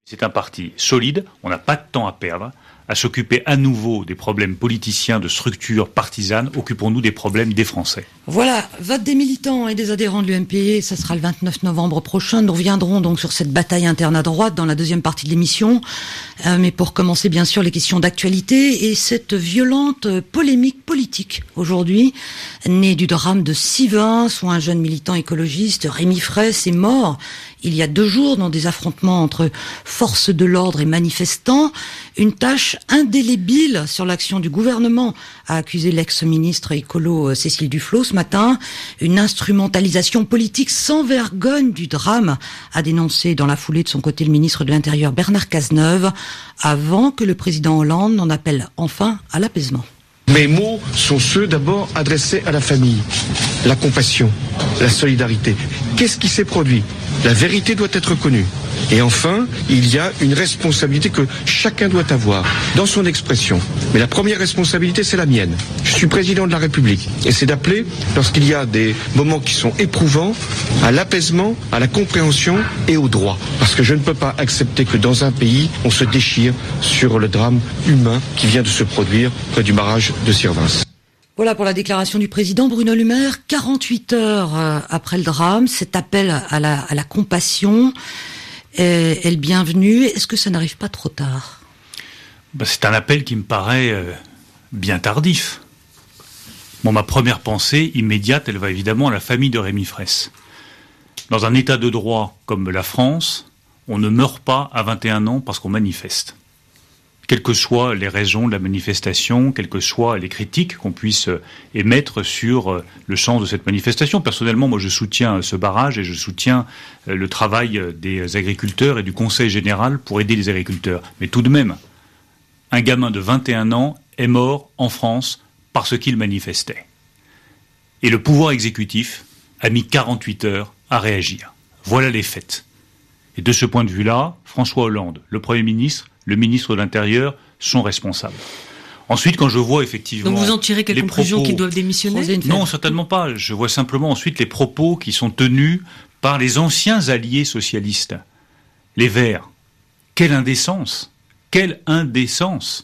C'est un parti solide, on n'a pas de temps à perdre à s'occuper à nouveau des problèmes politiciens, de structures partisanes. Occupons-nous des problèmes des Français. Voilà, vote des militants et des adhérents de l'UMP, ça sera le 29 novembre prochain. Nous reviendrons donc sur cette bataille interne à droite dans la deuxième partie de l'émission. Mais pour commencer, bien sûr, les questions d'actualité et cette violente polémique politique aujourd'hui, née du drame de Sivens, où un jeune militant écologiste, Rémi Fraisse, est mort il y a 2 jours dans des affrontements entre forces de l'ordre et manifestants. Une tâche indélébile sur l'action du gouvernement, a accusé l'ex-ministre écolo Cécile Duflot ce matin. Une instrumentalisation politique sans vergogne du drame, a dénoncé dans la foulée de son côté le ministre de l'Intérieur Bernard Cazeneuve, avant que le président Hollande n'en appelle enfin à l'apaisement. Mes mots sont ceux d'abord adressés à la famille, la compassion, la solidarité. Qu'est-ce qui s'est produit ? La vérité doit être connue. Et enfin, il y a une responsabilité que chacun doit avoir dans son expression. Mais la première responsabilité, c'est la mienne. Je suis président de la République. Et c'est d'appeler, lorsqu'il y a des moments qui sont éprouvants, à l'apaisement, à la compréhension et au droit. Parce que je ne peux pas accepter que dans un pays, on se déchire sur le drame humain qui vient de se produire près du barrage de Sivens. Voilà pour la déclaration du président Bruno Le Maire, 48 heures après le drame, cet appel à la compassion est le bienvenu. Est-ce que ça n'arrive pas trop tard ? C'est un appel qui me paraît bien tardif. Ma première pensée immédiate, elle va évidemment à la famille de Rémi Fraisse. Dans un état de droit comme la France, on ne meurt pas à 21 ans parce qu'on manifeste. Quelles que soient les raisons de la manifestation, quelles que soient les critiques qu'on puisse émettre sur le sens de cette manifestation. Personnellement, moi je soutiens ce barrage et je soutiens le travail des agriculteurs et du Conseil général pour aider les agriculteurs. Mais tout de même, un gamin de 21 ans est mort en France parce qu'il manifestait. Et le pouvoir exécutif a mis 48 heures à réagir. Voilà les faits. Et de ce point de vue-là, François Hollande, le Premier ministre, le ministre de l'Intérieur sont responsables. Ensuite, quand je vois effectivement... Donc vous en tirez quelle conclusion qu'ils doivent démissionner ? Non, certainement pas. Je vois simplement ensuite les propos qui sont tenus par les anciens alliés socialistes. Les Verts. Quelle indécence ! Quelle indécence !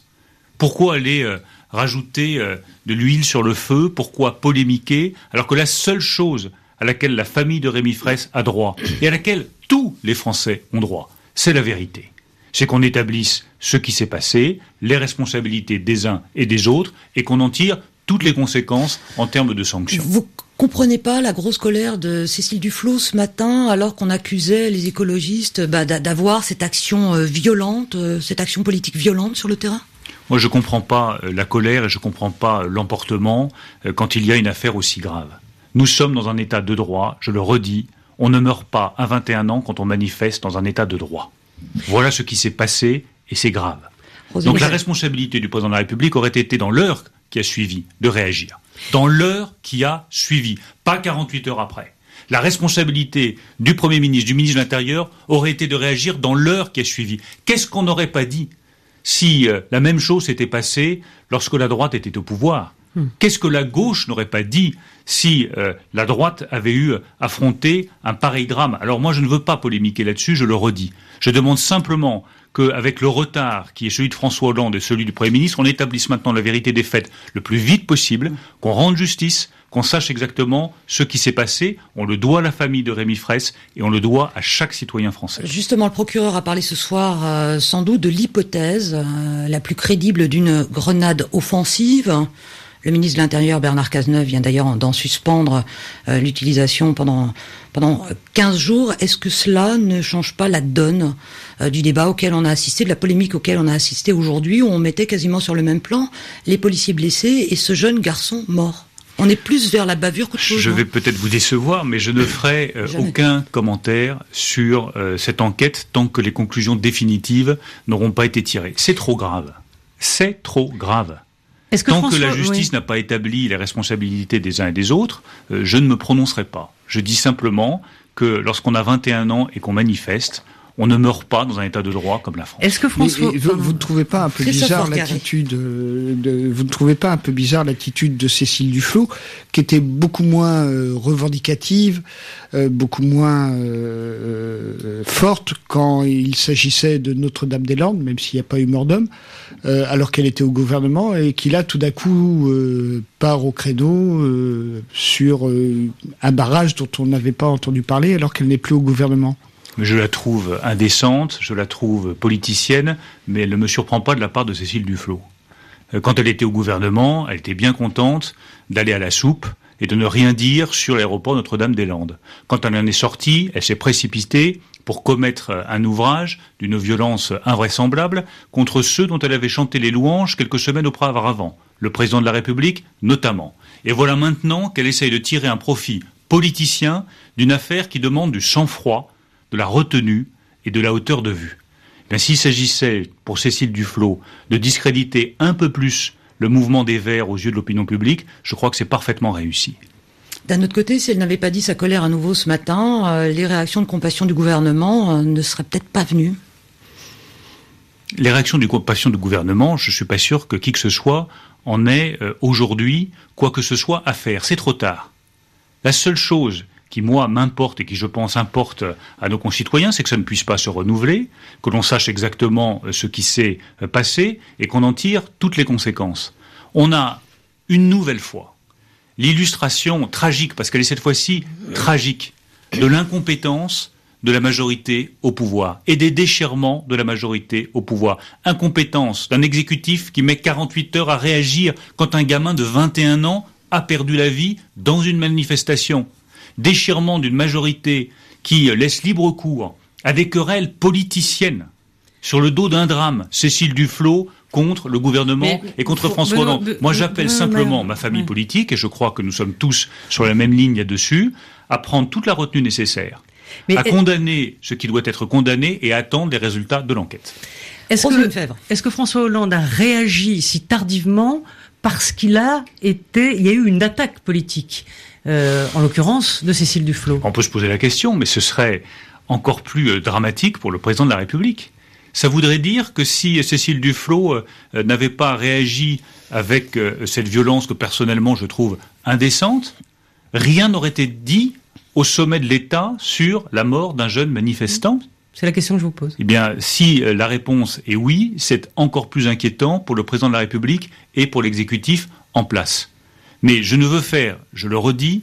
Pourquoi aller rajouter de l'huile sur le feu ? Pourquoi polémiquer ? Alors que la seule chose à laquelle la famille de Rémi Fraisse a droit, et à laquelle tous les Français ont droit, c'est la vérité. C'est qu'on établisse ce qui s'est passé, les responsabilités des uns et des autres, et qu'on en tire toutes les conséquences en termes de sanctions. Vous comprenez pas la grosse colère de Cécile Duflot ce matin, alors qu'on accusait les écologistes d'avoir cette action violente, cette action politique violente sur le terrain ? Moi, je comprends pas la colère et je comprends pas l'emportement quand il y a une affaire aussi grave. Nous sommes dans un état de droit, je le redis, on ne meurt pas à 21 ans quand on manifeste dans un état de droit. Voilà ce qui s'est passé et c'est grave. Donc la responsabilité du président de la République aurait été dans l'heure qui a suivi de réagir. Dans l'heure qui a suivi, pas 48 heures après. La responsabilité du Premier ministre, du ministre de l'Intérieur aurait été de réagir dans l'heure qui a suivi. Qu'est-ce qu'on n'aurait pas dit si la même chose s'était passée lorsque la droite était au pouvoir ? Qu'est-ce que la gauche n'aurait pas dit si la droite avait eu affronté un pareil drame ? Alors moi, je ne veux pas polémiquer là-dessus, je le redis. Je demande simplement qu'avec le retard qui est celui de François Hollande et celui du Premier ministre, on établisse maintenant la vérité des faits le plus vite possible, qu'on rende justice, qu'on sache exactement ce qui s'est passé. On le doit à la famille de Rémi Fraisse et on le doit à chaque citoyen français. Justement, le procureur a parlé ce soir sans doute de l'hypothèse la plus crédible d'une grenade offensive. Le ministre de l'Intérieur, Bernard Cazeneuve, vient d'ailleurs d'en suspendre l'utilisation pendant 15 jours. Est-ce que cela ne change pas la donne du débat auquel on a assisté, de la polémique auquel on a assisté aujourd'hui, où on mettait quasiment sur le même plan les policiers blessés et ce jeune garçon mort ? On est plus vers la bavure qu'autre chose. Je vais peut-être vous décevoir, mais je ne ferai aucun commentaire sur cette enquête tant que les conclusions définitives n'auront pas été tirées. C'est trop grave. C'est trop grave. Tant que la justice n'a pas établi les responsabilités des uns et des autres, je ne me prononcerai pas. Je dis simplement que lorsqu'on a 21 ans et qu'on manifeste, On ne meurt pas dans un état de droit comme la France. Est-ce que François... Vous ne trouvez pas un peu bizarre l'attitude vous ne trouvez pas un peu bizarre l'attitude de Cécile Duflot, qui était beaucoup moins revendicative, beaucoup moins forte quand il s'agissait de Notre-Dame-des-Landes, même s'il n'y a pas eu mort d'homme, alors qu'elle était au gouvernement, et qui là tout d'un coup part au credo sur un barrage dont on n'avait pas entendu parler alors qu'elle n'est plus au gouvernement? Je la trouve indécente, je la trouve politicienne, mais elle ne me surprend pas de la part de Cécile Duflot. Quand elle était au gouvernement, elle était bien contente d'aller à la soupe et de ne rien dire sur l'aéroport Notre-Dame-des-Landes. Quand elle en est sortie, elle s'est précipitée pour commettre un ouvrage d'une violence invraisemblable contre ceux dont elle avait chanté les louanges quelques semaines auparavant, le président de la République notamment. Et voilà maintenant qu'elle essaye de tirer un profit politicien d'une affaire qui demande du sang-froid, de la retenue et de la hauteur de vue. Bien, s'il s'agissait, pour Cécile Duflot, de discréditer un peu plus le mouvement des Verts aux yeux de l'opinion publique, je crois que c'est parfaitement réussi. D'un autre côté, si elle n'avait pas dit sa colère à nouveau ce matin, les réactions de compassion du gouvernement ne seraient peut-être pas venues. Les réactions de compassion du gouvernement, je ne suis pas sûr que qui que ce soit en ait aujourd'hui quoi que ce soit à faire. C'est trop tard. La seule chose qui, moi, m'importe et qui, je pense, importe à nos concitoyens, c'est que ça ne puisse pas se renouveler, que l'on sache exactement ce qui s'est passé et qu'on en tire toutes les conséquences. On a, une nouvelle fois, l'illustration tragique, parce qu'elle est cette fois-ci tragique, de l'incompétence de la majorité au pouvoir et des déchirements de la majorité au pouvoir. Incompétence d'un exécutif qui met 48 heures à réagir quand un gamin de 21 ans a perdu la vie dans une manifestation. Déchirement d'une majorité qui laisse libre cours à des querelles politiciennes sur le dos d'un drame. Cécile Duflot contre le gouvernement et contre François Hollande. Moi, j'appelle simplement ma famille politique, et je crois que nous sommes tous sur la même ligne là-dessus, à prendre toute la retenue nécessaire, à condamner ce qui doit être condamné et à attendre les résultats de l'enquête. Est-ce que François Hollande a réagi si tardivement parce qu'il y a eu une attaque politique, en l'occurrence de Cécile Duflot? On peut se poser la question, mais ce serait encore plus dramatique pour le président de la République. Ça voudrait dire que si Cécile Duflot n'avait pas réagi avec cette violence que personnellement je trouve indécente, rien n'aurait été dit au sommet de l'État sur la mort d'un jeune manifestant. C'est la question que je vous pose. Eh bien, si la réponse est oui, c'est encore plus inquiétant pour le président de la République et pour l'exécutif en place. Mais je ne veux faire, je le redis,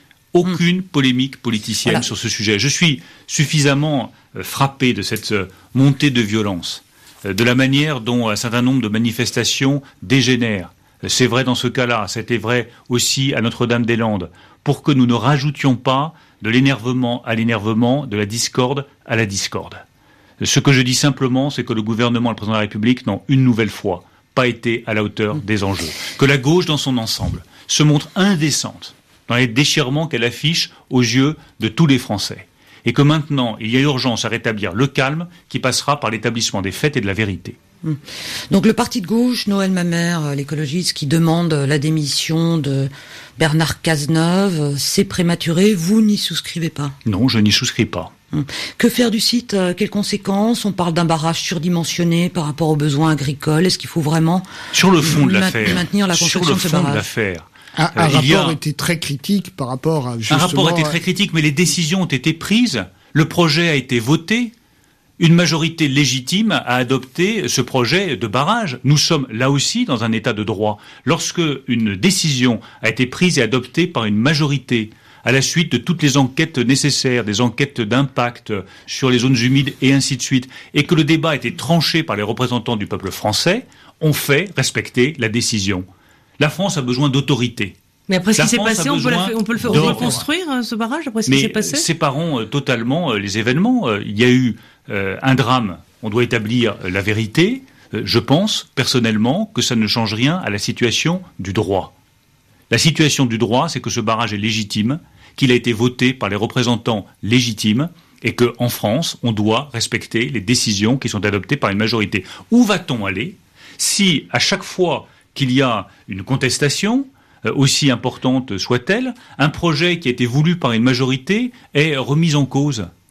aucune polémique politicienne sur ce sujet. Je suis suffisamment frappé de cette montée de violence, de la manière dont un certain nombre de manifestations dégénèrent. C'est vrai dans ce cas-là, c'était vrai aussi à Notre-Dame-des-Landes, pour que nous ne rajoutions pas de l'énervement à l'énervement, de la discorde à la discorde. Ce que je dis simplement, c'est que le gouvernement et le président de la République n'ont une nouvelle fois pas été à la hauteur des enjeux. Que la gauche dans son ensemble se montre indécente dans les déchirements qu'elle affiche aux yeux de tous les Français. Et que maintenant, il y a urgence à rétablir le calme qui passera par l'établissement des faits et de la vérité. Donc le parti de gauche, Noël Mamère, l'écologiste, qui demande la démission de Bernard Cazeneuve, c'est prématuré, vous n'y souscrivez pas? Non, je n'y souscris pas. Que faire du site? Quelles conséquences? On parle d'un barrage surdimensionné par rapport aux besoins agricoles. Est-ce qu'il faut vraiment sur le fond de l'affaire, maintenir la construction de ce barrage? Un rapport était très critique par rapport à justement... Un rapport était très critique, mais les décisions ont été prises, le projet a été voté, une majorité légitime a adopté ce projet de barrage. Nous sommes là aussi dans un état de droit. Lorsque une décision a été prise et adoptée par une majorité, à la suite de toutes les enquêtes nécessaires, des enquêtes d'impact sur les zones humides et ainsi de suite, et que le débat a été tranché par les représentants du peuple français, on fait respecter la décision. La France a besoin d'autorité. Mais après ce qui s'est passé, on peut le reconstruire, ce barrage, après ce qui s'est passé? Mais séparons totalement les événements. Il y a eu un drame, on doit établir la vérité. Je pense, personnellement, que ça ne change rien à la situation du droit. La situation du droit, c'est que ce barrage est légitime, qu'il a été voté par les représentants légitimes, et qu'en France, on doit respecter les décisions qui sont adoptées par une majorité. Où va-t-on aller si, à chaque fois qu'il y a une contestation, aussi importante soit-elle, un projet qui a été voulu par une majorité est remis en cause?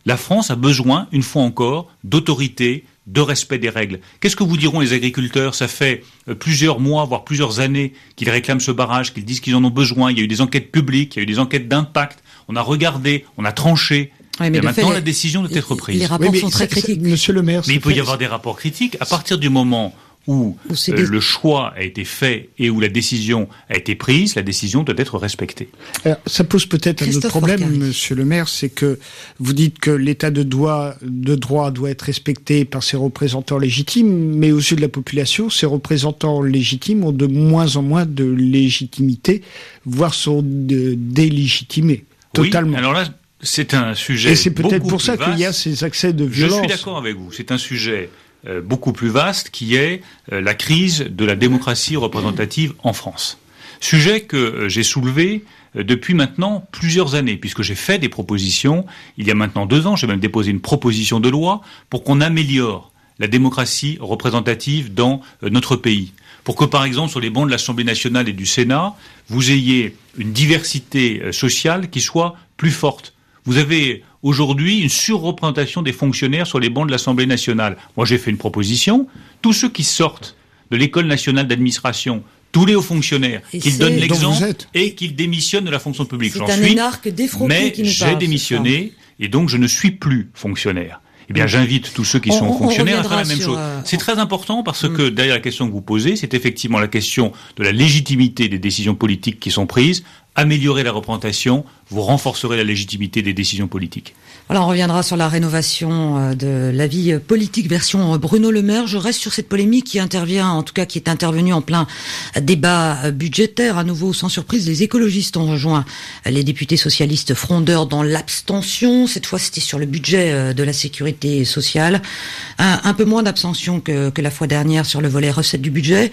La France a besoin, une fois encore, d'autorité, de respect des règles. Qu'est-ce que vous diront les agriculteurs ? Ça fait plusieurs mois, voire plusieurs années qu'ils réclament ce barrage, qu'ils disent qu'ils en ont besoin. Il y a eu des enquêtes publiques, il y a eu des enquêtes d'impact. On a regardé, on a tranché. Oui, mais et maintenant, la décision doit être prise. Les rapports sont très critiques. Monsieur le maire, mais il peut y avoir des rapports critiques à partir du moment où le choix a été fait et où la décision a été prise, la décision doit être respectée. Alors, ça pose peut-être un autre problème, monsieur le maire, c'est que vous dites que l'état de droit doit être respecté par ses représentants légitimes, mais aux yeux de la population, ces représentants légitimes ont de moins en moins de légitimité, voire sont délégitimés, totalement. Oui, alors là, c'est un sujet. Et c'est peut-être pour ça qu'il y a ces accès de violence. Je suis d'accord avec vous. C'est un sujet beaucoup plus vaste qui est la crise de la démocratie représentative en France. Sujet que j'ai soulevé depuis maintenant plusieurs années, puisque j'ai fait des propositions. Il y a maintenant 2 ans, j'ai même déposé une proposition de loi pour qu'on améliore la démocratie représentative dans notre pays. Pour que, par exemple, sur les bancs de l'Assemblée nationale et du Sénat, vous ayez une diversité sociale qui soit plus forte. Vous avez aujourd'hui une surreprésentation des fonctionnaires sur les bancs de l'Assemblée nationale. Moi, j'ai fait une proposition. Tous ceux qui sortent de l'École nationale d'administration, tous les hauts fonctionnaires, qu'ils donnent l'exemple et qu'ils démissionnent de la fonction publique. C'est un énarque défroqué qui nous parle. Mais j'ai démissionné et donc je ne suis plus fonctionnaire. Eh bien, j'invite tous ceux qui sont fonctionnaires à faire la même chose. C'est très important parce que derrière la question que vous posez, c'est effectivement la question de la légitimité des décisions politiques qui sont prises. Améliorer la représentation, vous renforcerez la légitimité des décisions politiques. Voilà, on reviendra sur la rénovation de la vie politique version Bruno Le Maire. Je reste sur cette polémique qui intervient, en tout cas qui est intervenue en plein débat budgétaire. À nouveau, sans surprise, les écologistes ont rejoint les députés socialistes frondeurs dans l'abstention. Cette fois, c'était sur le budget de la sécurité sociale. Un peu moins d'abstention que la fois dernière sur le volet recettes du budget.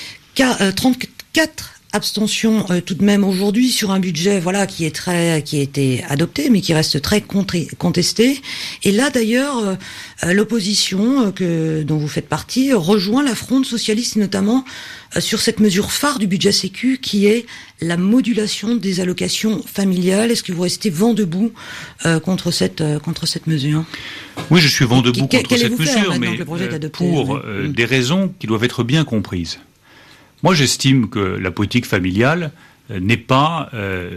34 abstention tout de même aujourd'hui sur un budget qui a été adopté mais qui reste très contesté. Et là d'ailleurs l'opposition dont vous faites partie rejoint la fronde socialiste notamment sur cette mesure phare du budget sécu qui est la modulation des allocations familiales. Est-ce que vous restez vent debout contre cette mesure ? Oui, je suis vent debout contre cette mesure, mais pour oui. Des raisons qui doivent être bien comprises. Moi, j'estime que la politique familiale n'est pas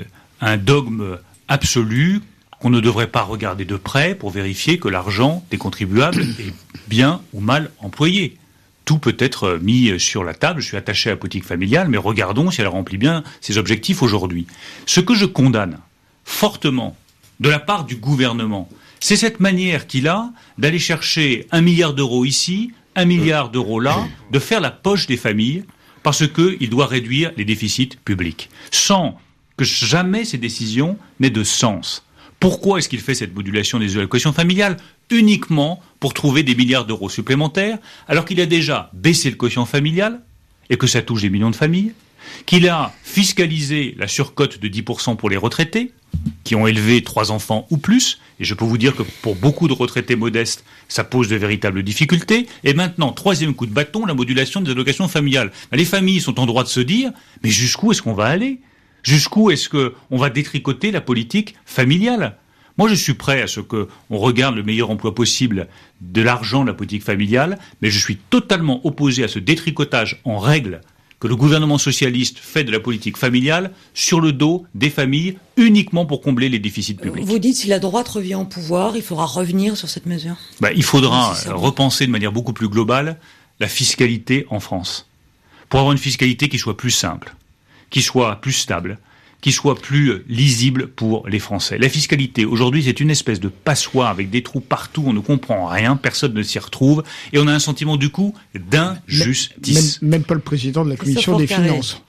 un dogme absolu qu'on ne devrait pas regarder de près pour vérifier que l'argent des contribuables est bien ou mal employé. Tout peut être mis sur la table. Je suis attaché à la politique familiale, mais regardons si elle remplit bien ses objectifs aujourd'hui. Ce que je condamne fortement de la part du gouvernement, c'est cette manière qu'il a d'aller chercher 1 milliard d'euros ici, 1 milliard d'euros là, de faire la poche des familles, parce qu'il doit réduire les déficits publics, sans que jamais ces décisions n'aient de sens. Pourquoi est-ce qu'il fait cette modulation des allocations familiales ? Uniquement pour trouver des milliards d'euros supplémentaires, alors qu'il a déjà baissé le quotient familial, et que ça touche des millions de familles, qu'il a fiscalisé la surcote de 10% pour les retraités, qui ont élevé 3 enfants ou plus, et je peux vous dire que pour beaucoup de retraités modestes, ça pose de véritables difficultés. Et maintenant, 3e coup de bâton, la modulation des allocations familiales. Les familles sont en droit de se dire, mais jusqu'où est-ce qu'on va aller ? Jusqu'où est-ce qu'on va détricoter la politique familiale ? Moi, je suis prêt à ce qu'on regarde le meilleur emploi possible de l'argent de la politique familiale, mais je suis totalement opposé à ce détricotage en règle que le gouvernement socialiste fait de la politique familiale sur le dos des familles uniquement pour combler les déficits publics. Vous dites si la droite revient au pouvoir, il faudra revenir sur cette mesure ? Il faudra repenser de manière beaucoup plus globale la fiscalité en France. Pour avoir une fiscalité qui soit plus simple, qui soit plus stable, qui soit plus lisible pour les Français. La fiscalité, aujourd'hui, c'est une espèce de passoire avec des trous partout, on ne comprend rien, personne ne s'y retrouve, et on a un sentiment du coup d'injustice. Même pas le président de la Commission des Finances.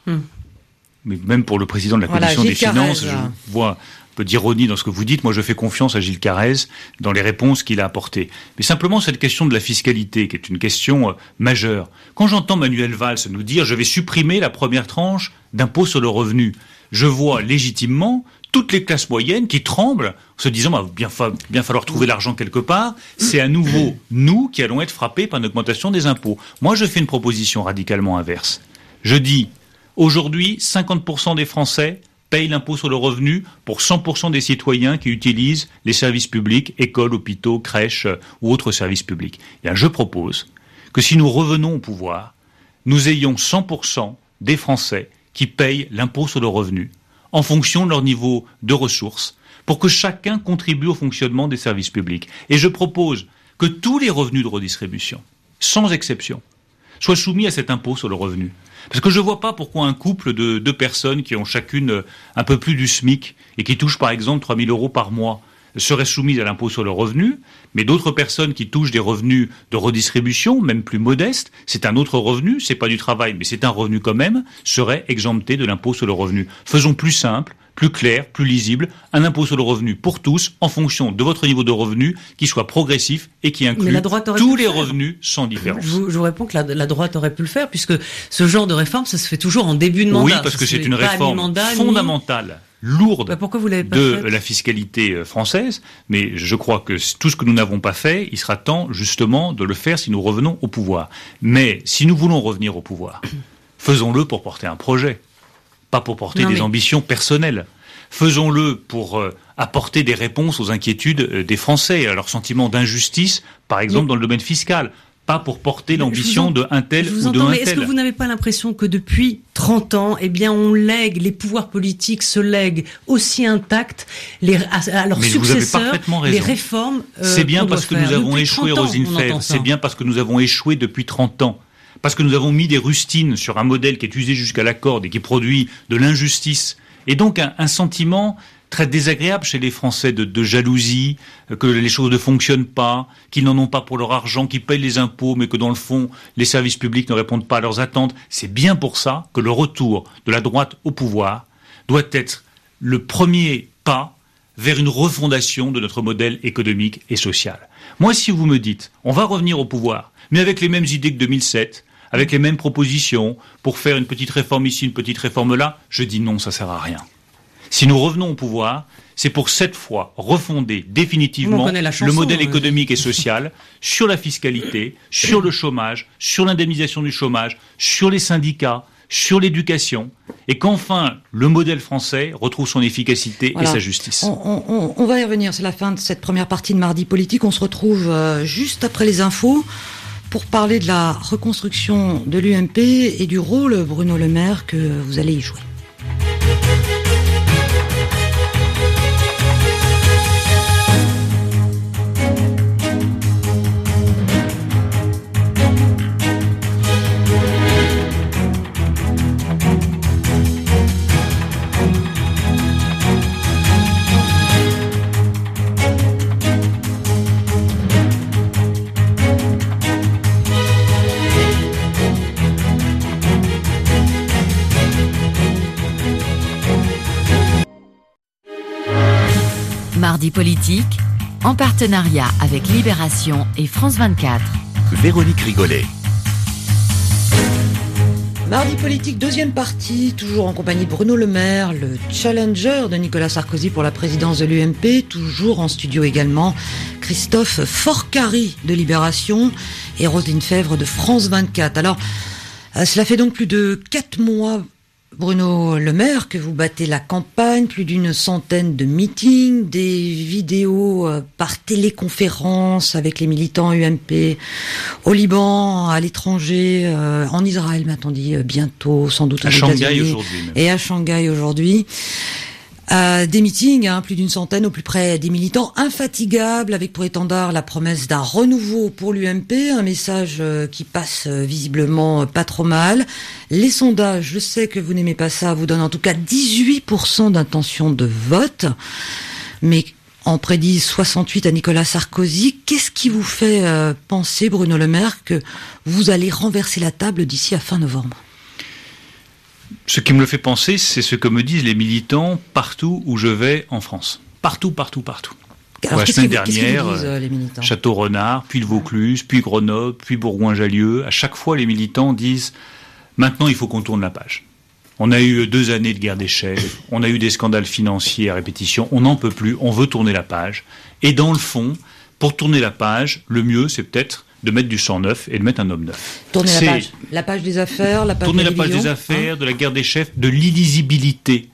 Mais même pour le président de la Commission des Finances, je vois un peu d'ironie dans ce que vous dites. Moi, je fais confiance à Gilles Carrez dans les réponses qu'il a apportées. Mais simplement, cette question de la fiscalité, qui est une question majeure. Quand j'entends Manuel Valls nous dire « je vais supprimer la première tranche d'impôt sur le revenu », je vois légitimement toutes les classes moyennes qui tremblent en se disant bien falloir trouver l'argent quelque part. C'est à nouveau nous qui allons être frappés par une augmentation des impôts. Moi, je fais une proposition radicalement inverse. Je dis, aujourd'hui, 50% des Français paye l'impôt sur le revenu pour 100% des citoyens qui utilisent les services publics, écoles, hôpitaux, crèches ou autres services publics. Eh bien, je propose que si nous revenons au pouvoir, nous ayons 100% des Français qui payent l'impôt sur le revenu en fonction de leur niveau de ressources pour que chacun contribue au fonctionnement des services publics. Et je propose que tous les revenus de redistribution, sans exception, soient soumis à cet impôt sur le revenu. Parce que je ne vois pas pourquoi un couple de deux personnes qui ont chacune un peu plus du SMIC et qui touchent par exemple 3 000 € par mois seraient soumises à l'impôt sur le revenu, mais d'autres personnes qui touchent des revenus de redistribution, même plus modestes, c'est un autre revenu, c'est pas du travail, mais c'est un revenu quand même, seraient exemptées de l'impôt sur le revenu. Faisons plus simple, plus clair, plus lisible, un impôt sur le revenu pour tous, en fonction de votre niveau de revenu, qui soit progressif et qui inclut tous les revenus sans différence. Je vous réponds que la droite aurait pu le faire, puisque ce genre de réforme, ça se fait toujours en début de mandat. Oui, parce que c'est une réforme fondamentale, lourde pourquoi vous l'avez pas de fait la fiscalité française, mais je crois que tout ce que nous n'avons pas fait, il sera temps justement de le faire si nous revenons au pouvoir. Mais si nous voulons revenir au pouvoir, faisons-le pour porter un projet, pas pour porter des ambitions personnelles. Faisons-le pour apporter des réponses aux inquiétudes des Français, à leur sentiment d'injustice, par exemple dans le domaine fiscal. Pas pour porter l'ambition de un tel ou de un tel. Mais est-ce que vous n'avez pas l'impression que depuis 30 ans, eh bien, on lègue, les pouvoirs politiques se lèguent aussi intacts à leurs successeurs, les réformes c'est bien parce que nous avons échoué, Roselyne Febvre. C'est bien parce que nous avons échoué depuis 30 ans. Parce que nous avons mis des rustines sur un modèle qui est usé jusqu'à la corde et qui produit de l'injustice. Et donc un sentiment très désagréable chez les Français de jalousie, que les choses ne fonctionnent pas, qu'ils n'en ont pas pour leur argent, qu'ils payent les impôts, mais que dans le fond, les services publics ne répondent pas à leurs attentes. C'est bien pour ça que le retour de la droite au pouvoir doit être le premier pas vers une refondation de notre modèle économique et social. Moi, si vous me dites, on va revenir au pouvoir, mais avec les mêmes idées que 2007, avec les mêmes propositions, pour faire une petite réforme ici, une petite réforme là, je dis non, ça sert à rien. Si nous revenons au pouvoir, c'est pour cette fois refonder définitivement le modèle économique et social sur la fiscalité, sur le chômage, sur l'indemnisation du chômage, sur les syndicats, sur l'éducation, et qu'enfin le modèle français retrouve son efficacité et sa justice. On va y revenir, c'est la fin de cette première partie de Mardi Politique. On se retrouve juste après les infos pour parler de la reconstruction de l'UMP et du rôle, Bruno Le Maire, que vous allez y jouer. Mardi Politique, en partenariat avec Libération et France 24. Véronique Rigolet. Mardi Politique, deuxième partie, toujours en compagnie de Bruno Le Maire, le challenger de Nicolas Sarkozy pour la présidence de l'UMP, toujours en studio également, Christophe Forcari de Libération et Roselyne Febvre de France 24. Alors, cela fait donc plus de 4 mois, Bruno Le Maire, que vous battez la campagne, plus d'une centaine de meetings, des vidéos par téléconférence avec les militants UMP au Liban, à l'étranger, en Israël, m'a-t-on dit, bientôt, sans doute à Shanghai aujourd'hui. Et à Shanghai aujourd'hui. Des meetings, plus d'une centaine au plus près des militants, infatigables, avec pour étendard la promesse d'un renouveau pour l'UMP, un message qui passe visiblement pas trop mal. Les sondages, je sais que vous n'aimez pas ça, vous donnent en tout cas 18% d'intention de vote, mais en prédisent 68 à Nicolas Sarkozy. Qu'est-ce qui vous fait penser, Bruno Le Maire, que vous allez renverser la table d'ici à fin novembre ? Ce qui me le fait penser, c'est ce que me disent les militants partout où je vais en France. Partout. Alors, la semaine dernière, les militants Château-Renard, puis le Vaucluse, puis Grenoble, puis Bourgoin-Jallieu. À chaque fois, les militants disent « Maintenant, il faut qu'on tourne la page. On a eu 2 années de guerre des chefs, on a eu des scandales financiers à répétition, on n'en peut plus, on veut tourner la page. Et dans le fond, pour tourner la page, le mieux, c'est peut-être de mettre du sang neuf et de mettre un homme neuf. Tourner la page des affaires, la page tourner de la page des affaires, de la guerre des chefs, de l'illisibilité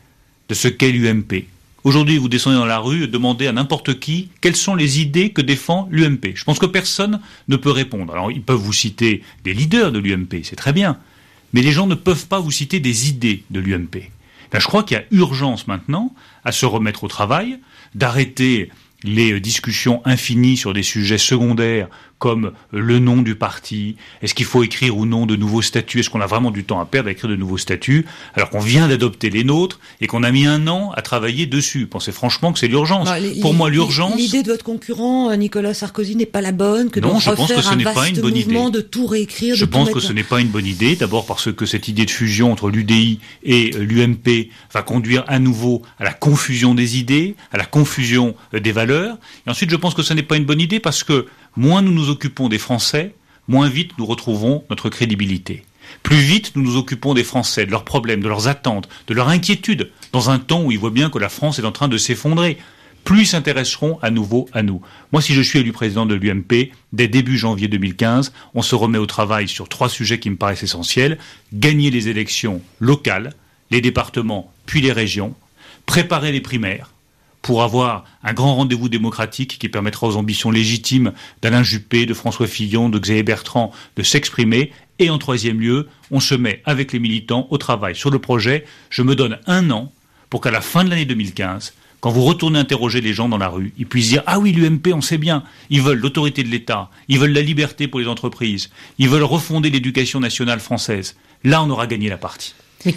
de ce qu'est l'UMP. Aujourd'hui, vous descendez dans la rue et demandez à n'importe qui quelles sont les idées que défend l'UMP. Je pense que personne ne peut répondre. Alors, ils peuvent vous citer des leaders de l'UMP, c'est très bien. Mais les gens ne peuvent pas vous citer des idées de l'UMP. Là, je crois qu'il y a urgence maintenant à se remettre au travail, d'arrêter les discussions infinies sur des sujets secondaires comme le nom du parti, est-ce qu'il faut écrire ou non de nouveaux statuts, est-ce qu'on a vraiment du temps à perdre à écrire de nouveaux statuts, alors qu'on vient d'adopter les nôtres et qu'on a mis 1 an à travailler dessus. Pensez franchement que c'est l'urgence. Pour moi, l'urgence... L'idée de votre concurrent, Nicolas Sarkozy, n'est pas la bonne, que non, je pense que ce n'est pas une bonne idée. De tout réécrire, je pense que ce n'est pas une bonne idée, d'abord parce que cette idée de fusion entre l'UDI et l'UMP va conduire à nouveau à la confusion des idées, à la confusion des valeurs, et ensuite je pense que ce n'est pas une bonne idée parce que moins nous nous occupons des Français, moins vite nous retrouvons notre crédibilité. Plus vite nous nous occupons des Français, de leurs problèmes, de leurs attentes, de leurs inquiétudes, dans un temps où ils voient bien que la France est en train de s'effondrer, plus ils s'intéresseront à nouveau à nous. Moi, si je suis élu président de l'UMP, dès début janvier 2015, on se remet au travail sur 3 sujets qui me paraissent essentiels. Gagner les élections locales, les départements, puis les régions, préparer les primaires, pour avoir un grand rendez-vous démocratique qui permettra aux ambitions légitimes d'Alain Juppé, de François Fillon, de Xavier Bertrand de s'exprimer. Et en 3e lieu, on se met avec les militants au travail sur le projet. Je me donne 1 an pour qu'à la fin de l'année 2015, quand vous retournez interroger les gens dans la rue, ils puissent dire « Ah oui, l'UMP, on sait bien, ils veulent l'autorité de l'État, ils veulent la liberté pour les entreprises, ils veulent refonder l'éducation nationale française. » Là, on aura gagné la partie. Mais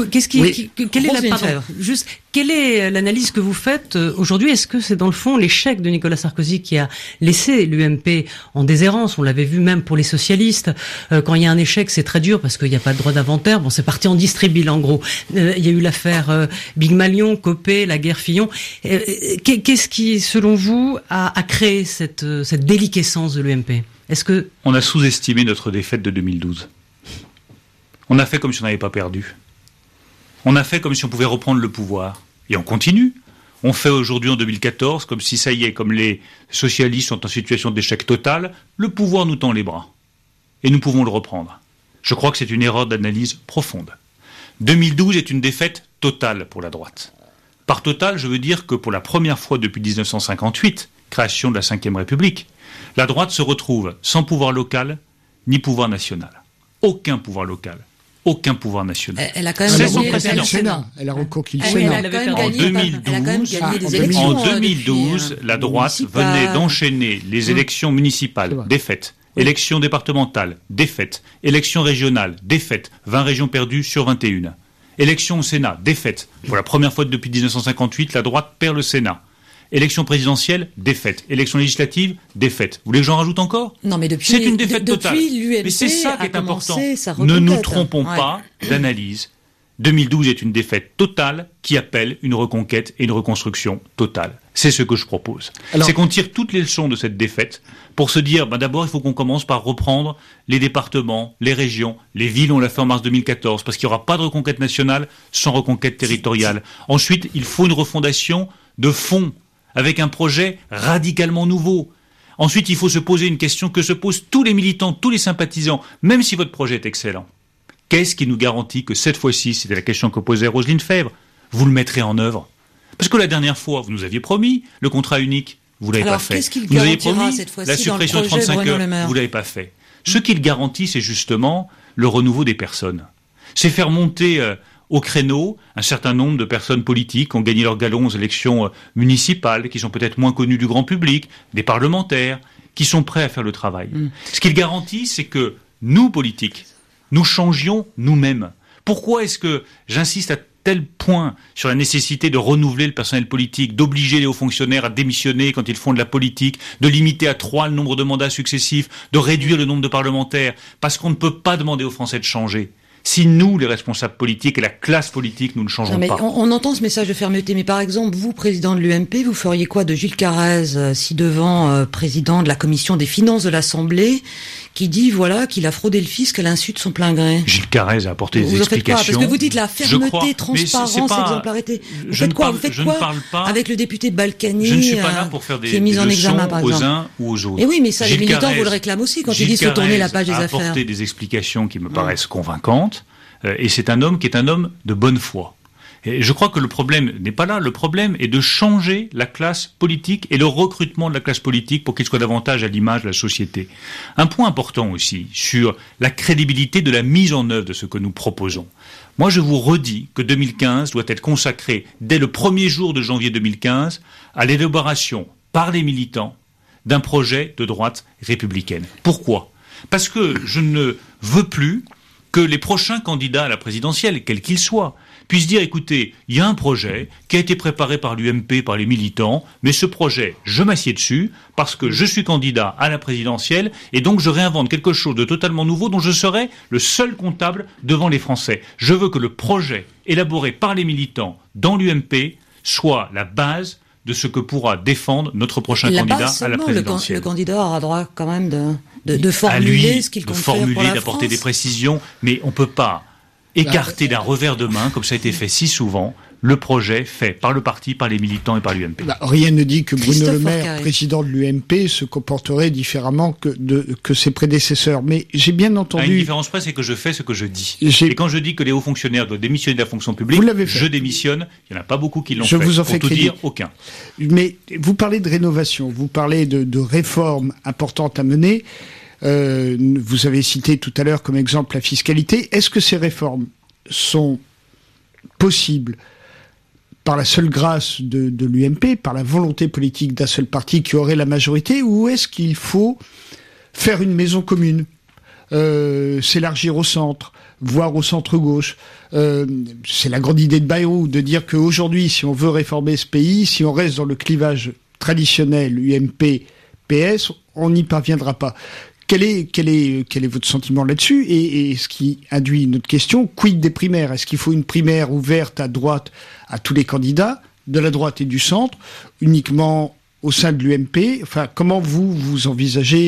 quelle est l'analyse que vous faites aujourd'hui? Est-ce que c'est dans le fond l'échec de Nicolas Sarkozy qui a laissé l'UMP en déshérence? On l'avait vu même pour les socialistes. Quand il y a un échec, c'est très dur parce qu'il n'y a pas de droit d'inventaire. Bon, c'est parti en distribile en gros. Il y a eu l'affaire Big Malion, Copé, la guerre Fillon. Qu'est-ce qui, selon vous, a créé cette déliquescence de l'UMP? On a sous-estimé notre défaite de 2012. On a fait comme si on n'avait pas perdu. On a fait comme si on pouvait reprendre le pouvoir. Et on continue. On fait aujourd'hui, en 2014, comme si ça y est, comme les socialistes sont en situation d'échec total, le pouvoir nous tend les bras. Et nous pouvons le reprendre. Je crois que c'est une erreur d'analyse profonde. 2012 est une défaite totale pour la droite. Par totale, je veux dire que pour la première fois depuis 1958, création de la Ve République, la droite se retrouve sans pouvoir local ni pouvoir national. Aucun pouvoir local. Aucun pouvoir national. Elle a quand même gagné le Sénat. Elle a reconquis le Sénat. En 2012, la droite venait d'enchaîner les élections municipales, défaites. Élections départementales, défaites. Élections régionales, défaites. 20 régions perdues sur 21. Élections au Sénat, défaites. Pour la première fois depuis 1958, la droite perd le Sénat. Élection présidentielle, défaite. Élection législative, défaite. Vous voulez que j'en rajoute encore? Non, mais depuis, c'est une défaite totale. Mais c'est ça qui est important. Ne nous trompons pas d'analyse. 2012 est une défaite totale qui appelle une reconquête et une reconstruction totale. C'est ce que je propose. C'est qu'on tire toutes les leçons de cette défaite pour se dire, d'abord, il faut qu'on commence par reprendre les départements, les régions, les villes, on l'a fait en mars 2014, parce qu'il n'y aura pas de reconquête nationale sans reconquête territoriale. Ensuite, il faut une refondation de fond, avec un projet radicalement nouveau. Ensuite, il faut se poser une question que se posent tous les militants, tous les sympathisants, même si votre projet est excellent. Qu'est-ce qui nous garantit que cette fois-ci, c'était la question que posait Roselyne Febvre, vous le mettrez en œuvre? Parce que la dernière fois, vous nous aviez promis le contrat unique, vous ne l'avez pas fait. Vous nous aviez promis la suppression de 35 heures, vous ne l'avez pas fait. Ce qu'il garantit, c'est justement le renouveau des personnes. C'est faire monter au créneau un certain nombre de personnes politiques qui ont gagné leur galon aux élections municipales, qui sont peut-être moins connues du grand public, des parlementaires, qui sont prêts à faire le travail. Ce qu'il garantit, c'est que nous, politiques, nous changions nous-mêmes. Pourquoi est-ce que j'insiste à tel point sur la nécessité de renouveler le personnel politique, d'obliger les hauts fonctionnaires à démissionner quand ils font de la politique, de limiter à 3 le nombre de mandats successifs, de réduire le nombre de parlementaires? Parce qu'on ne peut pas demander aux Français de changer si nous, les responsables politiques et la classe politique, nous ne changeons pas. On entend ce message de fermeté, mais par exemple, vous, président de l'UMP, vous feriez quoi de Gilles Carrez, ci-devant président de la commission des finances de l'Assemblée, qui dit, voilà, qu'il a fraudé le fisc à l'insu de son plein gré? Gilles Carrez a apporté des explications. Vous faites quoi? Parce que vous dites la fermeté, transparence, exemplarité. Vous faites quoi? Vous faites quoi avec le député Balkany, je ne suis pas là pour faire des leçons aux uns ou aux autres. Et oui, mais ça, les militants vous le réclament aussi quand ils disent faut tourner la page des affaires. Gilles Carrez a apporté des explications qui me paraissent convaincantes. Et c'est un homme qui est un homme de bonne foi. Et je crois que le problème n'est pas là. Le problème est de changer la classe politique et le recrutement de la classe politique pour qu'il soit davantage à l'image de la société. Un point important aussi sur la crédibilité de la mise en œuvre de ce que nous proposons. Moi, je vous redis que 2015 doit être consacré dès le premier jour de janvier 2015 à l'élaboration par les militants d'un projet de droite républicaine. Pourquoi ? Parce que je ne veux plus que les prochains candidats à la présidentielle, quels qu'ils soient, puissent dire, écoutez, il y a un projet qui a été préparé par l'UMP, par les militants, mais ce projet, je m'assieds dessus parce que je suis candidat à la présidentielle et donc je réinvente quelque chose de totalement nouveau dont je serai le seul comptable devant les Français. Je veux que le projet élaboré par les militants dans l'UMP soit la base de ce que pourra défendre notre prochain candidat à la présidentielle. Le candidat aura droit quand même de formuler ce qu'il compte faire pour la France. D'apporter des précisions, mais on ne peut pas écarter d'un revers de main, comme ça a été fait si souvent, le projet fait par le parti, par les militants et par l'UMP. Rien ne dit que Bruno Le Maire, président de l'UMP, se comporterait différemment que ses prédécesseurs. Mais j'ai bien entendu... À une différence près, c'est que je fais ce que je dis. Et quand je dis que les hauts fonctionnaires doivent démissionner de la fonction publique, je démissionne. Il n'y en a pas beaucoup qui l'ont fait. Vous en fais pour tout dire, aucun. Mais vous parlez de rénovation, vous parlez de réformes importantes à mener. Vous avez cité tout à l'heure comme exemple la fiscalité. Est-ce que ces réformes sont possibles par la seule grâce de l'UMP, par la volonté politique d'un seul parti qui aurait la majorité, ou est-ce qu'il faut faire une maison commune, s'élargir au centre, voire au centre-gauche? C'est la grande idée de Bayrou, de dire qu'aujourd'hui, si on veut réformer ce pays, si on reste dans le clivage traditionnel UMP-PS, on n'y parviendra pas. Quel est votre sentiment là-dessus et ce qui induit une autre question, quid des primaires? Est-ce qu'il faut une primaire ouverte à droite à tous les candidats, de la droite et du centre, uniquement au sein de l'UMP? Enfin, comment vous envisagez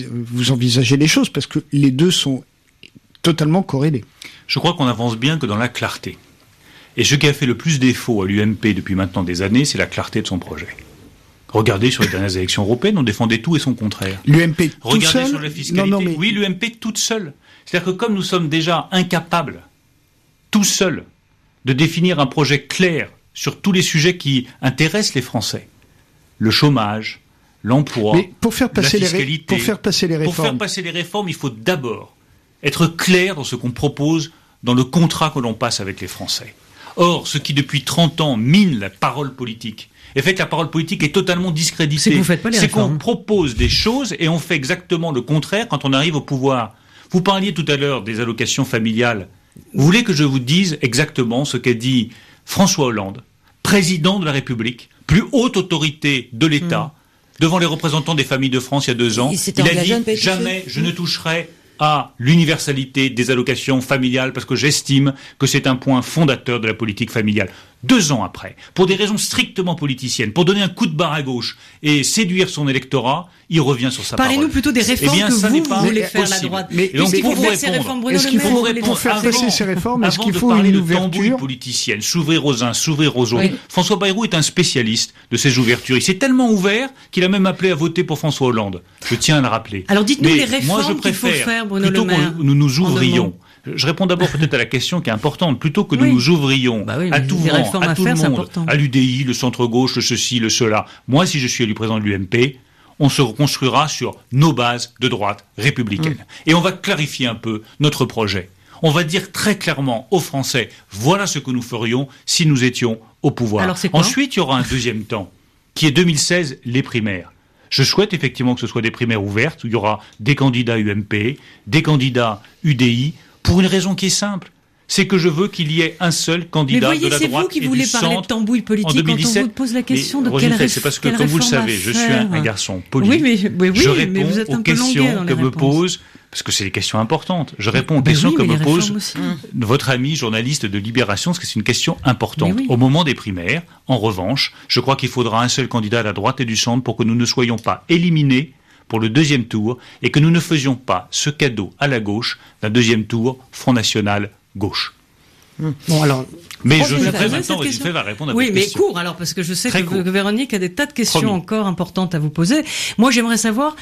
les choses? Parce que les deux sont totalement corrélés. Je crois qu'on avance bien que dans la clarté. Et ce qui a fait le plus défaut à l'UMP depuis maintenant des années, c'est la clarté de son projet. Regardez sur les dernières élections européennes, on défendait tout et son contraire. L'UMP Regardez tout seul sur la fiscalité. Oui, l'UMP toute seule. C'est-à-dire que comme nous sommes déjà incapables, tout seuls, de définir un projet clair sur tous les sujets qui intéressent les Français, le chômage, l'emploi, pour faire passer la fiscalité, pour faire passer les réformes, il faut d'abord être clair dans ce qu'on propose dans le contrat que l'on passe avec les Français. Or, ce qui depuis 30 ans mine la parole politique, et fait que la parole politique est totalement discréditée, c'est qu'on propose des choses et on fait exactement le contraire quand on arrive au pouvoir. Vous parliez tout à l'heure des allocations familiales. Vous voulez que je vous dise exactement ce qu'a dit François Hollande, président de la République, plus haute autorité de l'État, devant les représentants des familles de France il y a 2 ans. Il a dit « Jamais je ne toucherai à l'universalité des allocations familiales parce que j'estime que c'est un point fondateur de la politique familiale. » 2 ans après, pour des raisons strictement politiciennes, pour donner un coup de barre à gauche et séduire son électorat, il revient sur sa parole. Parlez-nous plutôt des réformes que vous voulez faire la droite. Mais donc, pour vous répondre, est-ce qu'il faut faire passer ces réformes? Est-ce qu'il faut une ouverture politicienne, s'ouvrir aux uns, s'ouvrir aux autres? François Bayrou est un spécialiste de ces ouvertures. Il s'est tellement ouvert qu'il a même appelé à voter pour François Hollande. Je tiens à le rappeler. Alors dites-nous les réformes qu'il faut faire, Bruno Le Maire. Plutôt que nous nous ouvrions. Je réponds d'abord peut-être à la question qui est importante. Plutôt que nous nous ouvrions à tout vent, à tout le monde, à l'UDI, le centre-gauche, le ceci, le cela. Moi, si je suis élu président de l'UMP, on se reconstruira sur nos bases de droite républicaine. Et on va clarifier un peu notre projet. On va dire très clairement aux Français, voilà ce que nous ferions si nous étions au pouvoir. Alors, c'est quoi ? Ensuite, il y aura un deuxième temps, qui est 2016, les primaires. Je souhaite effectivement que ce soit des primaires ouvertes, où il y aura des candidats UMP, des candidats UDI, pour une raison qui est simple, c'est que je veux qu'il y ait un seul candidat de la droite et du centre. Mais voyez, c'est vous qui voulez parler de tambouille politique quand on vous pose la question de quelle réforme. C'est parce que, comme vous le savez, je suis un garçon poli. Je réponds aux questions que me pose, parce que c'est des questions importantes. Je réponds aux questions que me pose votre ami journaliste de Libération, parce que c'est une question importante. Au moment des primaires, en revanche, je crois qu'il faudra un seul candidat à la droite et du centre pour que nous ne soyons pas éliminés pour le deuxième tour, et que nous ne faisions pas ce cadeau à la gauche d'un deuxième tour Front National gauche. Bon, alors, mais je ferai maintenant, Rodifet va répondre à votre question. Oui, mais court alors, parce que je sais que Véronique a des tas de questions encore importantes à vous poser. Moi, j'aimerais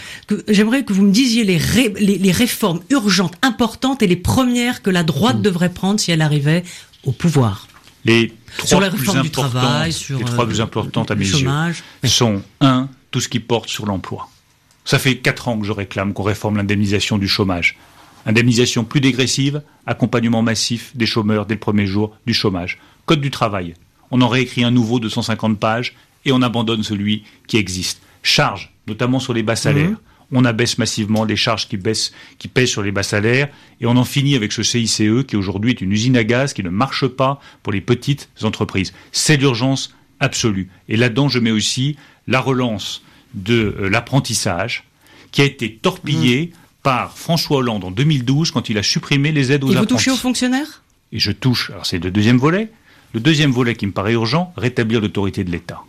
que vous me disiez les réformes urgentes, importantes et les premières que la droite devrait prendre si elle arrivait au pouvoir. Les sur la réforme du travail, les trois plus importantes à mes yeux oui. sont tout ce qui porte sur l'emploi. Ça fait 4 ans que je réclame qu'on réforme l'indemnisation du chômage. Indemnisation plus dégressive, accompagnement massif des chômeurs dès le premier jour du chômage. Code du travail. On en réécrit un nouveau de 150 pages et on abandonne celui qui existe. Charges, notamment sur les bas salaires. On abaisse massivement les charges qui pèsent sur les bas salaires et on en finit avec ce CICE qui aujourd'hui est une usine à gaz qui ne marche pas pour les petites entreprises. C'est l'urgence absolue. Et là-dedans, je mets aussi la relance de l'apprentissage qui a été torpillée par François Hollande en 2012 quand il a supprimé les aides aux apprentis. Et vous touchez aux fonctionnaires ? Et je touche, alors c'est le deuxième volet. Le deuxième volet qui me paraît urgent, rétablir l'autorité de l'État.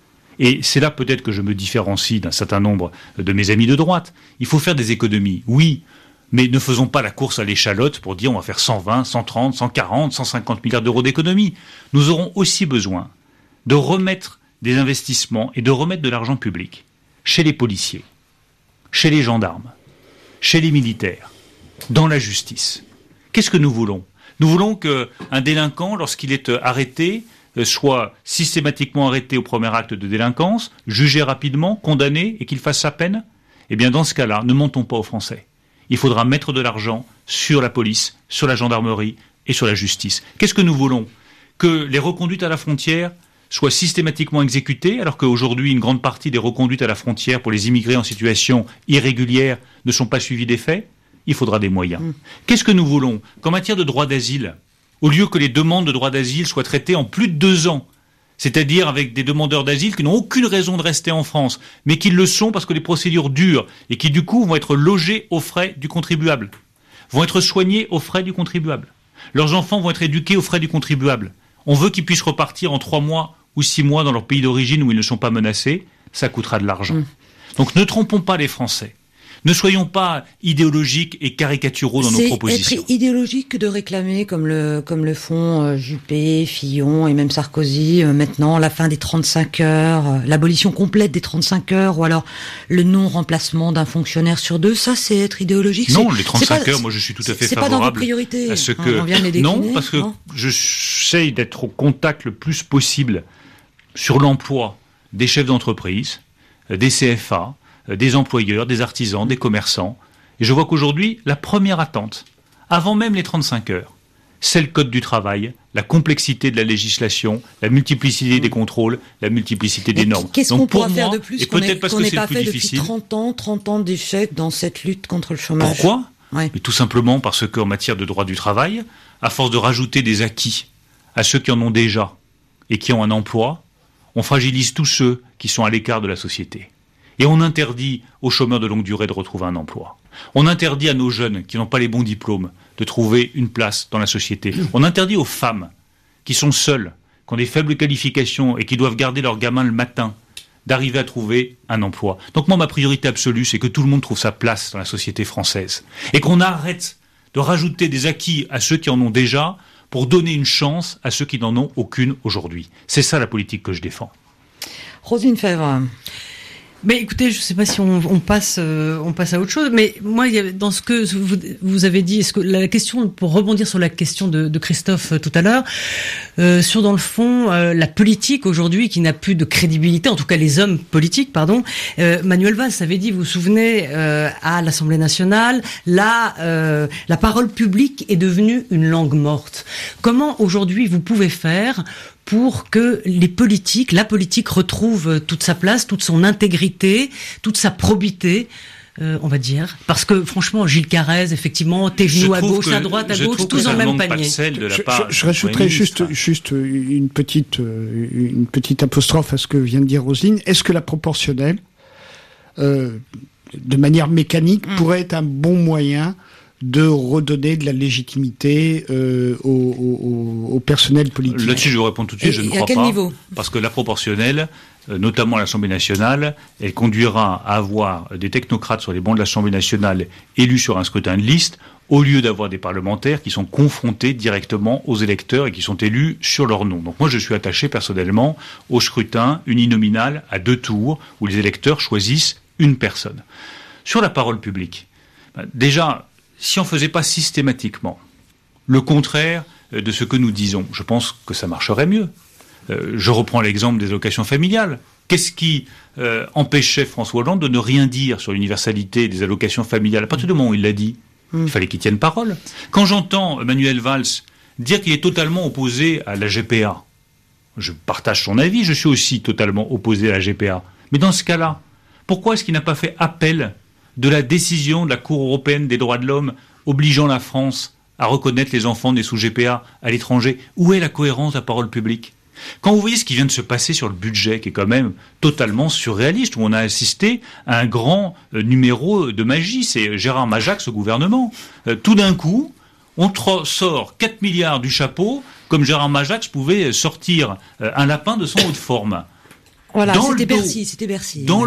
Et c'est là peut-être que je me différencie d'un certain nombre de mes amis de droite. Il faut faire des économies, oui, mais ne faisons pas la course à l'échalote pour dire on va faire 120, 130, 140, 150 milliards d'euros d'économies. Nous aurons aussi besoin de remettre des investissements et de remettre de l'argent public chez les policiers, chez les gendarmes, chez les militaires, dans la justice. Qu'est-ce que nous voulons ? Nous voulons qu'un délinquant, lorsqu'il est arrêté, soit systématiquement arrêté au premier acte de délinquance, jugé rapidement, condamné et qu'il fasse sa peine ? Eh bien, dans ce cas-là, ne mentons pas aux Français. Il faudra mettre de l'argent sur la police, sur la gendarmerie et sur la justice. Qu'est-ce que nous voulons ? Que les reconduites à la frontière soient systématiquement exécutées, alors qu'aujourd'hui, une grande partie des reconduites à la frontière pour les immigrés en situation irrégulière ne sont pas suivies d'effet ? Il faudra des moyens. Qu'est-ce que nous voulons ? Qu'en matière de droit d'asile, au lieu que les demandes de droit d'asile soient traitées en plus de 2 ans, c'est-à-dire avec des demandeurs d'asile qui n'ont aucune raison de rester en France, mais qui le sont parce que les procédures durent et qui du coup vont être logés aux frais du contribuable, vont être soignés aux frais du contribuable. Leurs enfants vont être éduqués aux frais du contribuable. On veut qu'ils puissent repartir en 3 mois ou 6 mois dans leur pays d'origine où ils ne sont pas menacés, ça coûtera de l'argent. Donc ne trompons pas les Français. Ne soyons pas idéologiques et caricaturaux dans nos propositions. C'est être idéologique de réclamer, comme le font Juppé, Fillon et même Sarkozy, maintenant la fin des 35 heures, l'abolition complète des 35 heures, ou alors le non-remplacement d'un fonctionnaire sur 2. Ça, c'est être idéologique. Non, les 35 heures, moi je suis tout à fait favorable. C'est pas dans vos priorités. À ce que... On vient de les décliner. Non, parce que j'essaye d'être au contact le plus possible sur l'emploi des chefs d'entreprise, des CFA, des employeurs, des artisans, des commerçants. Et je vois qu'aujourd'hui, la première attente, avant même les 35 heures, c'est le code du travail, la complexité de la législation, la multiplicité des contrôles, la multiplicité des normes. Qu'est-ce qu'on pourra faire de plus qu'on n'ait pas fait depuis 30 ans d'échecs dans cette lutte contre le chômage ? Pourquoi ? Mais tout simplement parce qu'en matière de droit du travail, à force de rajouter des acquis à ceux qui en ont déjà et qui ont un emploi, on fragilise tous ceux qui sont à l'écart de la société. Et on interdit aux chômeurs de longue durée de retrouver un emploi. On interdit à nos jeunes qui n'ont pas les bons diplômes de trouver une place dans la société. On interdit aux femmes qui sont seules, qui ont des faibles qualifications et qui doivent garder leurs gamins le matin, d'arriver à trouver un emploi. Donc moi, ma priorité absolue, c'est que tout le monde trouve sa place dans la société française. Et qu'on arrête de rajouter des acquis à ceux qui en ont déjà pour donner une chance à ceux qui n'en ont aucune aujourd'hui. C'est ça la politique que je défends. Roselyne Febvre. Mais écoutez, je ne sais pas si on passe à autre chose, mais moi, dans ce que vous avez dit, est-ce que la question, pour rebondir sur la question de Christophe tout à l'heure, sur dans le fond la politique aujourd'hui qui n'a plus de crédibilité, en tout cas les hommes politiques, pardon. Manuel Valls avait dit, vous vous souvenez, à l'Assemblée nationale, la parole publique est devenue une langue morte. Comment aujourd'hui vous pouvez faire pour que la politique retrouve toute sa place, toute son intégrité, toute sa probité, on va dire. Parce que franchement, Gilles Carrez, effectivement, tes genoux à gauche, à droite, à gauche, tous dans le même panier. Je rajouterais juste une petite apostrophe à ce que vient de dire Roselyne. Est-ce que la proportionnelle, de manière mécanique, pourrait être un bon moyen de redonner de la légitimité au personnel politique? Là-dessus, je vais vous répondre tout de suite, je ne crois pas. Niveau parce que la proportionnelle, notamment à l'Assemblée nationale, elle conduira à avoir des technocrates sur les bancs de l'Assemblée nationale élus sur un scrutin de liste, au lieu d'avoir des parlementaires qui sont confrontés directement aux électeurs et qui sont élus sur leur nom. Donc moi, je suis attaché personnellement au scrutin uninominal à 2 tours, où les électeurs choisissent une personne. Sur la parole publique, déjà, si on ne faisait pas systématiquement le contraire de ce que nous disons. Je pense que ça marcherait mieux. Je reprends l'exemple des allocations familiales. Qu'est-ce qui empêchait François Hollande de ne rien dire sur l'universalité des allocations familiales? À partir du moment où il l'a dit, il fallait qu'il tienne parole. Quand j'entends Manuel Valls dire qu'il est totalement opposé à la GPA, je partage son avis, je suis aussi totalement opposé à la GPA. Mais dans ce cas-là, pourquoi est-ce qu'il n'a pas fait appel de la décision de la Cour européenne des droits de l'homme obligeant la France à reconnaître les enfants nés sous GPA à l'étranger? Où est la cohérence de la parole publique? Quand vous voyez ce qui vient de se passer sur le budget, qui est quand même totalement surréaliste, où on a assisté à un grand numéro de magie, c'est Gérard Majax au gouvernement. Tout d'un coup, on sort 4 milliards du chapeau, comme Gérard Majax pouvait sortir un lapin de son haut de forme. Voilà, c'était Bercy. Dans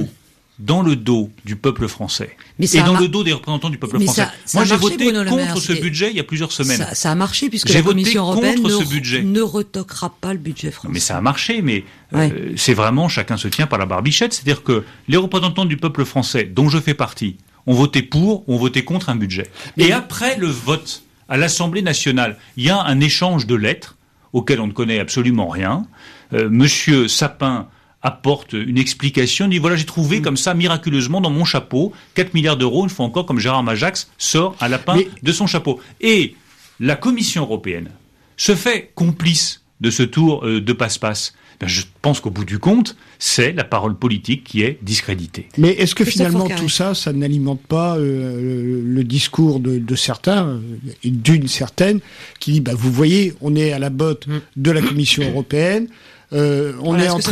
le dos du peuple français et dans le dos des représentants du peuple français. Moi, j'ai voté contre ce budget il y a plusieurs semaines. Ça a marché puisque la Commission européenne ne retoquera pas le budget français. Mais ça a marché, mais c'est vraiment chacun se tient par la barbichette. C'est-à-dire que les représentants du peuple français, dont je fais partie, ont voté pour, ont voté contre un budget. Et après le vote à l'Assemblée nationale, il y a un échange de lettres auquel on ne connaît absolument rien. Monsieur Sapin apporte une explication, il dit voilà, j'ai trouvé comme ça miraculeusement dans mon chapeau 4 milliards d'euros, une fois encore, comme Gérard Majax sort un lapin de son chapeau. Et la Commission européenne se fait complice de ce tour de passe-passe. Je pense qu'au bout du compte, c'est la parole politique qui est discréditée. Mais est-ce que finalement tout ça n'alimente pas le discours de certains, et d'une certaine, qui dit vous voyez, on est à la botte de la Commission européenne, on est en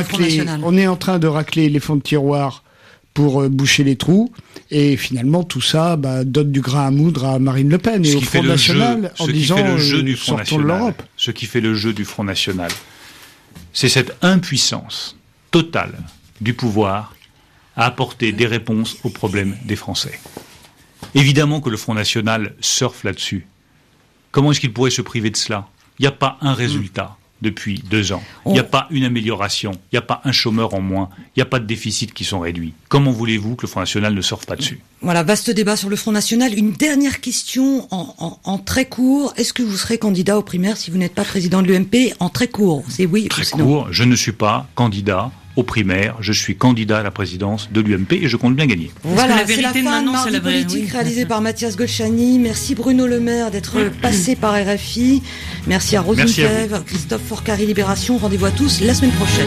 train de racler les fonds de tiroir pour boucher les trous, et finalement tout ça donne du grain à moudre à Marine Le Pen et au Front National en disant sortons de l'Europe. Ce qui fait le jeu du Front National, c'est cette impuissance totale du pouvoir à apporter des réponses aux problèmes des Français. Évidemment que le Front National surfe là-dessus. Comment est-ce qu'il pourrait se priver de cela? Il n'y a pas un résultat depuis 2 ans. Il n'y a pas une amélioration. Il n'y a pas un chômeur en moins. Il n'y a pas de déficits qui sont réduits. Comment voulez-vous que le Front National ne surfe pas dessus? Voilà, vaste débat sur le Front National. Une dernière question en très court. Est-ce que vous serez candidat aux primaires si vous n'êtes pas président de l'UMP? En très court, c'est oui. Très court, je ne suis pas candidat aux primaires, je suis candidat à la présidence de l'UMP et je compte bien gagner. Voilà, c'est la fin de Mardi Politique réalisée par Mathias Golchani. Merci Bruno Le Maire d'être passé par RFI. Merci à Rosine Fèvre, Christophe Forcari, Libération. Rendez-vous à tous la semaine prochaine.